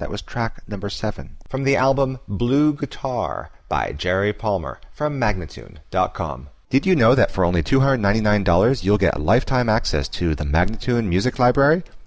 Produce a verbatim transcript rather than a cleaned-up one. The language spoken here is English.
That was track number seven. From the album Blue Guitar by Jerry Palmer from Magnatune dot com. Did you know that for only two hundred ninety-nine dollars you'll get lifetime access to the Magnatune Music Library?